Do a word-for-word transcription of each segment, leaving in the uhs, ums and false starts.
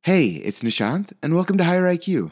Hey, it's Nishant, and welcome to Higher I Q.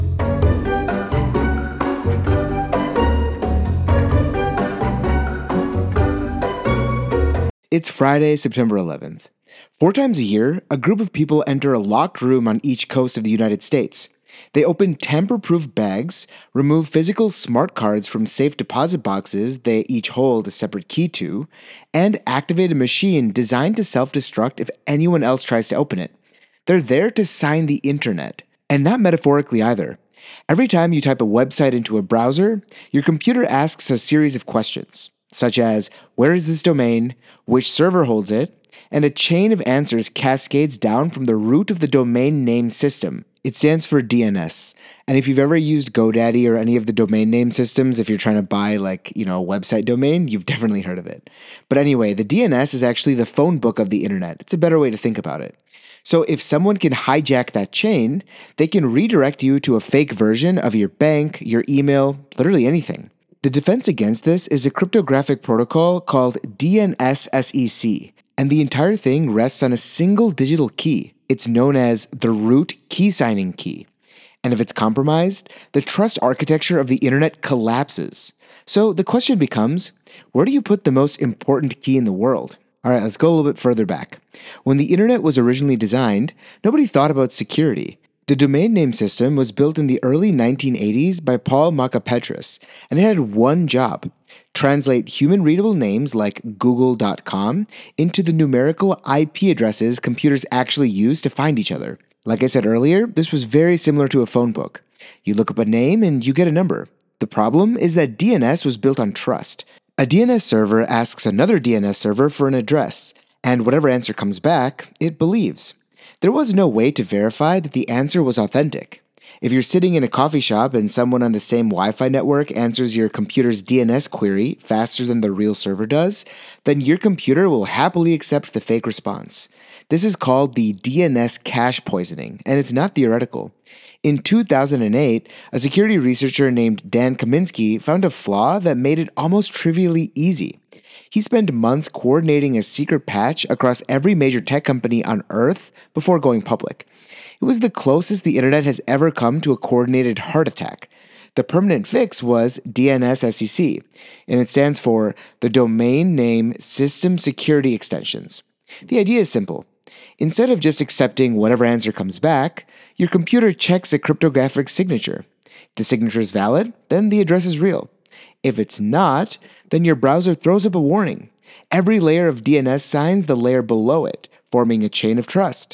It's Friday, September eleventh. Four times a year, a group of people enter a locked room on each coast of the United States. They open tamper-proof bags, remove physical smart cards from safe deposit boxes they each hold a separate key to, and activate a machine designed to self-destruct if anyone else tries to open it. They're there to sign the internet, and not metaphorically either. Every time you type a website into a browser, your computer asks a series of questions, such as where is this domain, which server holds it, and a chain of answers cascades down from the root of the domain name system. It stands for D N S. And if you've ever used GoDaddy or any of the domain name systems, if you're trying to buy like, you know, a website domain, you've definitely heard of it. But anyway, the D N S is actually the phone book of the internet. It's a better way to think about it. So if someone can hijack that chain, they can redirect you to a fake version of your bank, your email, literally anything. The defense against this is a cryptographic protocol called D N S S E C, and the entire thing rests on a single digital key. It's known as the root key signing key. And if it's compromised, the trust architecture of the internet collapses. So the question becomes, where do you put the most important key in the world? All right, let's go a little bit further back. When the internet was originally designed, nobody thought about security. The domain name system was built in the early nineteen eighties by Paul Macapetris, and it had one job: translate human-readable names like google dot com into the numerical I P addresses computers actually use to find each other. Like I said earlier, this was very similar to a phone book. You look up a name and you get a number. The problem is that D N S was built on trust. A D N S server asks another D N S server for an address, and whatever answer comes back, it believes. There was no way to verify that the answer was authentic. If you're sitting in a coffee shop and someone on the same Wi-Fi network answers your computer's D N S query faster than the real server does, then your computer will happily accept the fake response. This is called the D N S cache poisoning, and it's not theoretical. In two thousand eight, a security researcher named Dan Kaminsky found a flaw that made it almost trivially easy. He spent months coordinating a secret patch across every major tech company on Earth before going public. It was the closest the internet has ever come to a coordinated heart attack. The permanent fix was D N S S E C, and it stands for the Domain Name System Security Extensions. The idea is simple. Instead of just accepting whatever answer comes back, your computer checks a cryptographic signature. If the signature is valid, then the address is real. If it's not, then your browser throws up a warning. Every layer of D N S signs the layer below it, forming a chain of trust.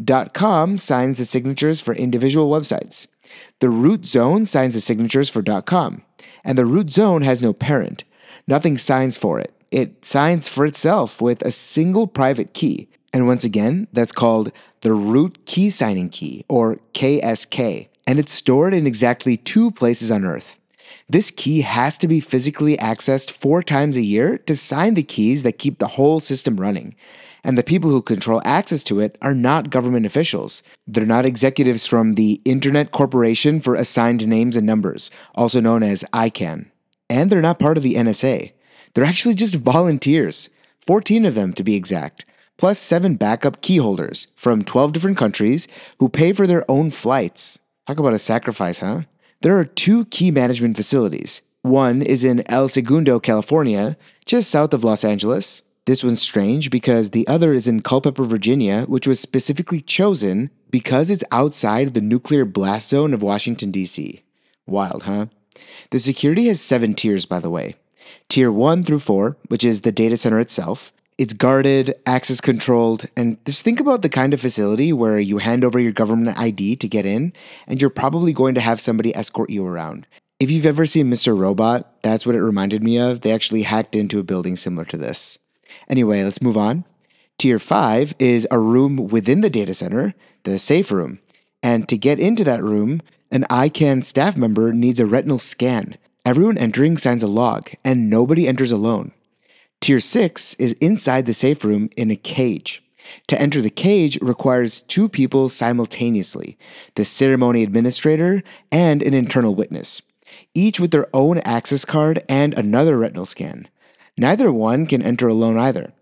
.com signs the signatures for individual websites. The root zone signs the signatures for .com. And the root zone has no parent. Nothing signs for it. It signs for itself with a single private key. And once again, that's called the root key signing key, or K S K. And it's stored in exactly two places on Earth. This key has to be physically accessed four times a year to sign the keys that keep the whole system running. And the people who control access to it are not government officials. They're not executives from the Internet Corporation for Assigned Names and Numbers, also known as I CANN. And they're not part of the N S A. They're actually just volunteers, fourteen of them to be exact, plus seven backup key holders from twelve different countries who pay for their own flights. Talk about a sacrifice, huh? There are two key management facilities. One is in El Segundo, California, just south of Los Angeles. This one's strange because the other is in Culpeper, Virginia, which was specifically chosen because it's outside the nuclear blast zone of Washington, D C. Wild, huh? The security has seven tiers, by the way. Tier one through four, which is the data center itself. It's guarded, access controlled, and just think about the kind of facility where you hand over your government I D to get in, and you're probably going to have somebody escort you around. If you've ever seen Mister Robot, that's what it reminded me of. They actually hacked into a building similar to this. Anyway, let's move on. Tier five is a room within the data center, the safe room. And to get into that room, an I CANN staff member needs a retinal scan. Everyone entering signs a log, and nobody enters alone. Tier six is inside the safe room in a cage. To enter the cage requires two people simultaneously, the ceremony administrator and an internal witness, each with their own access card and another retinal scan. Neither one can enter alone either.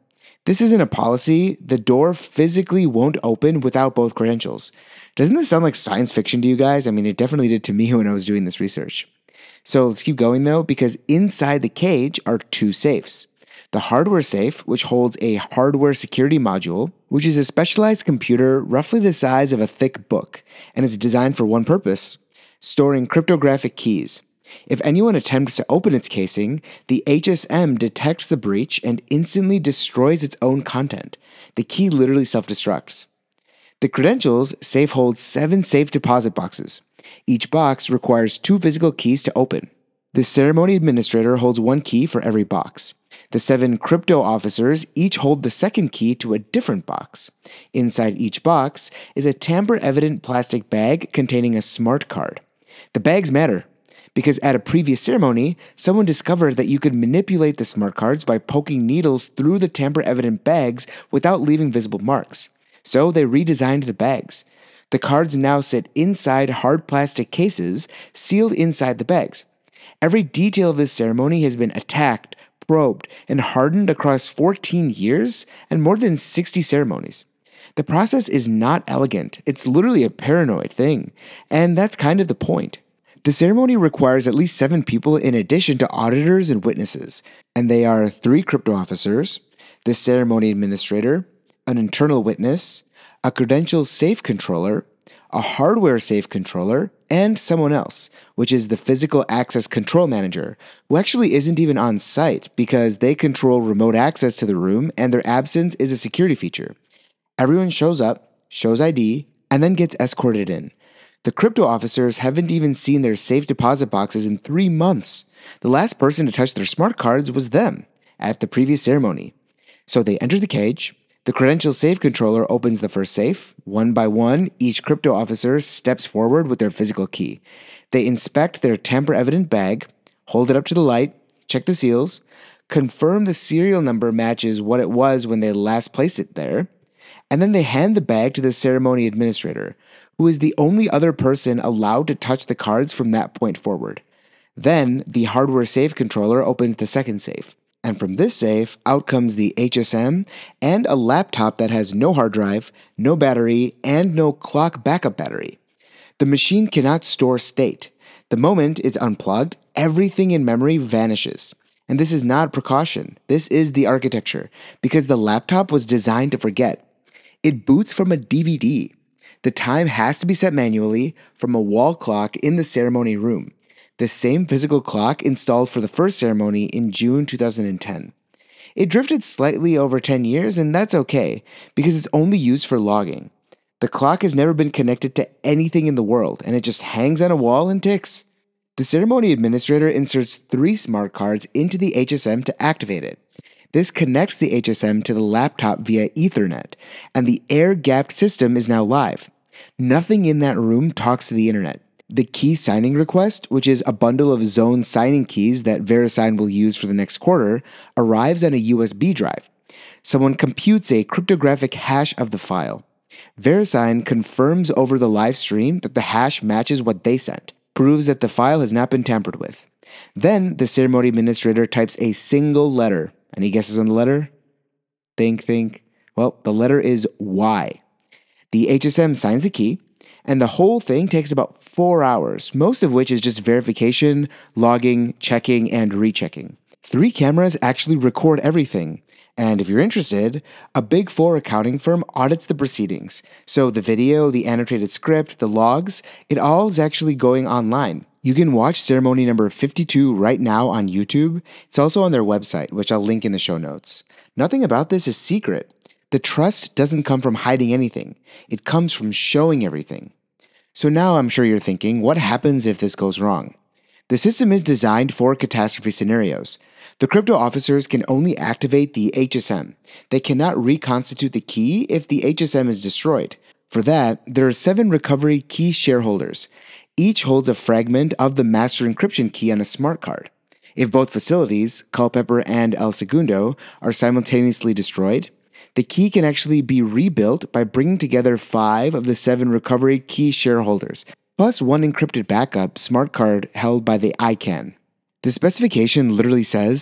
This isn't a policy. The door physically won't open without both credentials. Doesn't this sound like science fiction to you guys? I mean, it definitely did to me when I was doing this research. So let's keep going though, because inside the cage are two safes. The hardware safe, which holds a hardware security module, which is a specialized computer roughly the size of a thick book, and it's designed for one purpose: storing cryptographic keys. If anyone attempts to open its casing, the H S M detects the breach and instantly destroys its own content. The key literally self-destructs. The credentials safe holds seven safe deposit boxes. Each box requires two physical keys to open. The ceremony administrator holds one key for every box. The seven crypto officers each hold the second key to a different box. Inside each box is a tamper-evident plastic bag containing a smart card. The bags matter, because at a previous ceremony, someone discovered that you could manipulate the smart cards by poking needles through the tamper-evident bags without leaving visible marks. So they redesigned the bags. The cards now sit inside hard plastic cases, sealed inside the bags. Every detail of this ceremony has been attacked, probed, and hardened across fourteen years and more than sixty ceremonies. The process is not elegant. It's literally a paranoid thing, and that's kind of the point. The ceremony requires at least seven people in addition to auditors and witnesses, and they are three crypto officers, the ceremony administrator, an internal witness, a credentials safe controller, a hardware safe controller, and someone else, which is the physical access control manager, who actually isn't even on site because they control remote access to the room and their absence is a security feature. Everyone shows up, shows I D, and then gets escorted in. The crypto officers haven't even seen their safe deposit boxes in three months. The last person to touch their smart cards was them at the previous ceremony. So they enter the cage. The credential safe controller opens the first safe. One by one, each crypto officer steps forward with their physical key. They inspect their tamper-evident bag, hold it up to the light, check the seals, confirm the serial number matches what it was when they last placed it there, and then they hand the bag to the ceremony administrator, who is the only other person allowed to touch the cards from that point forward. Then, the hardware safe controller opens the second safe. And from this safe, out comes the H S M and a laptop that has no hard drive, no battery, and no clock backup battery. The machine cannot store state. The moment it's unplugged, everything in memory vanishes. And this is not precaution. This is the architecture, because the laptop was designed to forget. It boots from a D V D. The time has to be set manually from a wall clock in the ceremony room, the same physical clock installed for the first ceremony in June two thousand ten. It drifted slightly over ten years, and that's okay, because it's only used for logging. The clock has never been connected to anything in the world, and it just hangs on a wall and ticks. The ceremony administrator inserts three smart cards into the H S M to activate it. This connects the H S M to the laptop via Ethernet, and the air-gapped system is now live. Nothing in that room talks to the internet. The key signing request, which is a bundle of zone signing keys that VeriSign will use for the next quarter, arrives on a U S B drive. Someone computes a cryptographic hash of the file. VeriSign confirms over the live stream that the hash matches what they sent, proves that the file has not been tampered with. Then the ceremony administrator types a single letter. Any guesses on the letter? Think, think. Well, the letter is Y. The H S M signs the key, and the whole thing takes about four hours, most of which is just verification, logging, checking, and rechecking. Three cameras actually record everything, and if you're interested, a Big Four accounting firm audits the proceedings. So the video, the annotated script, the logs, it all is actually going online. You can watch ceremony number fifty-two right now on YouTube. It's also on their website, which I'll link in the show notes. Nothing about this is secret. The trust doesn't come from hiding anything. It comes from showing everything. So now I'm sure you're thinking, what happens if this goes wrong? The system is designed for catastrophe scenarios. The crypto officers can only activate the H S M. They cannot reconstitute the key if the H S M is destroyed. For that, there are seven recovery key shareholders. Each holds a fragment of the master encryption key on a smart card. If both facilities, Culpeper and El Segundo, are simultaneously destroyed, the key can actually be rebuilt by bringing together five of the seven recovery key shareholders, plus one encrypted backup smart card held by the I C A N. The specification literally says,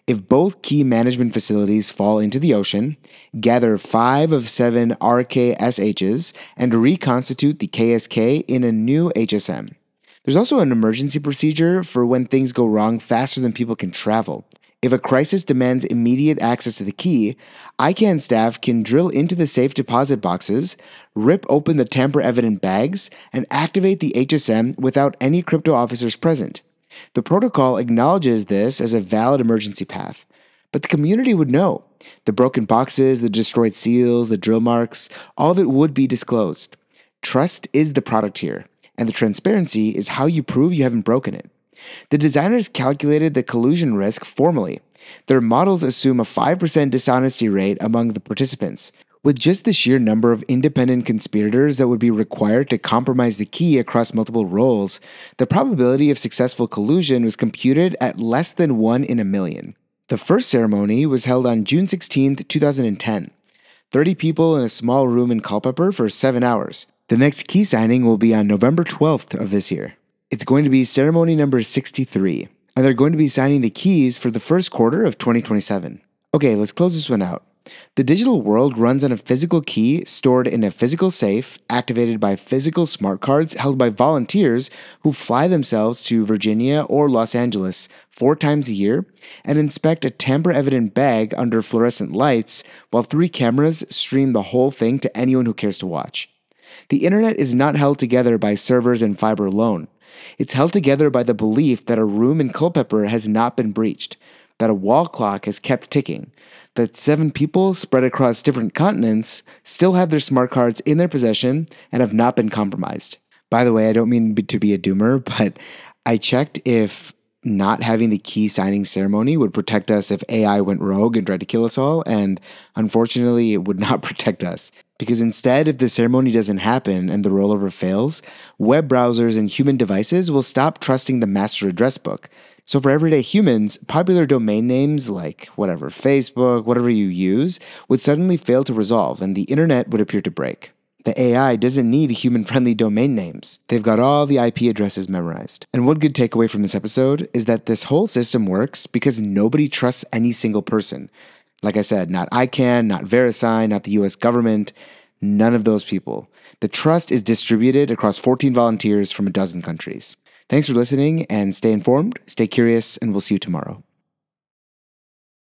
If both key management facilities fall into the ocean, gather five of seven R K S Hs and reconstitute the K S K in a new H S M. There's also an emergency procedure for when things go wrong faster than people can travel. If a crisis demands immediate access to the key, I CANN staff can drill into the safe deposit boxes, rip open the tamper-evident bags, and activate the H S M without any crypto officers present. The protocol acknowledges this as a valid emergency path, but the community would know. The broken boxes, the destroyed seals, the drill marks, all of it would be disclosed. Trust is the product here, and the transparency is how you prove you haven't broken it. The designers calculated the collusion risk formally. Their models assume a five percent dishonesty rate among the participants. With just the sheer number of independent conspirators that would be required to compromise the key across multiple roles, the probability of successful collusion was computed at less than one in a million. The first ceremony was held on June sixteenth, two thousand ten. thirty people in a small room in Culpeper for seven hours. The next key signing will be on November twelfth of this year. It's going to be ceremony number sixty-three, and they're going to be signing the keys for the first quarter of twenty twenty-seven. Okay, let's close this one out. The digital world runs on a physical key stored in a physical safe, activated by physical smart cards held by volunteers who fly themselves to Virginia or Los Angeles four times a year and inspect a tamper-evident bag under fluorescent lights while three cameras stream the whole thing to anyone who cares to watch. The internet is not held together by servers and fiber alone. It's held together by the belief that a room in Culpeper has not been breached, that a wall clock has kept ticking, that seven people spread across different continents still have their smart cards in their possession and have not been compromised. By the way, I don't mean to be a doomer, but I checked if not having the key signing ceremony would protect us if A I went rogue and tried to kill us all, and unfortunately, it would not protect us. Because instead, if the ceremony doesn't happen and the rollover fails, web browsers and human devices will stop trusting the master address book. So for everyday humans, popular domain names like whatever, Facebook, whatever you use, would suddenly fail to resolve and the internet would appear to break. The A I doesn't need human-friendly domain names. They've got all the I P addresses memorized. And one good takeaway from this episode is that this whole system works because nobody trusts any single person. Like I said, not I CANN, not VeriSign, not the U S government, none of those people. The trust is distributed across fourteen volunteers from a dozen countries. Thanks for listening, and stay informed, stay curious, and we'll see you tomorrow.